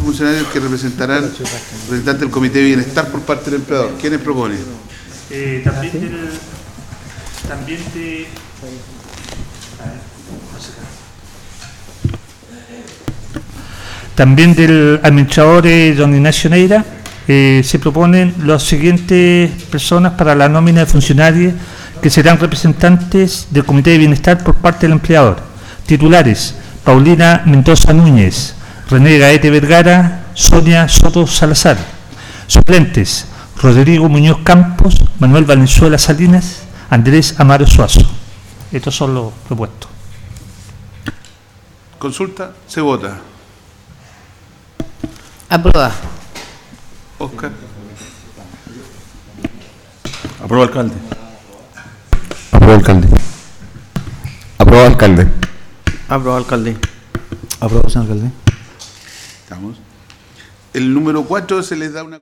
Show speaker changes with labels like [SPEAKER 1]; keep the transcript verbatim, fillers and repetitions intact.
[SPEAKER 1] funcionarios que representarán representantes del Comité de Bienestar por parte del empleador. ¿Quiénes proponen?
[SPEAKER 2] Eh, también del... También de... También del administrador eh, don Ignacio Neira eh, se proponen las siguientes personas para la nómina de funcionarios que serán representantes del Comité de Bienestar por parte del empleador. Titulares: Paulina Mendoza Núñez, René Gaete Vergara, Sonia Soto Salazar. Suplentes: Rodrigo Muñoz Campos, Manuel Valenzuela Salinas, Andrés Amaro Suazo. Estos son los propuestos.
[SPEAKER 1] Consulta, se vota.
[SPEAKER 3] Aprobada.
[SPEAKER 1] Oscar.
[SPEAKER 4] Aprueba, alcalde.
[SPEAKER 5] Aprueba, alcalde. Aprueba, alcalde.
[SPEAKER 4] Aprueba, alcalde. Aprueba, señor alcalde.
[SPEAKER 1] Estamos. El número cuatro se les da una...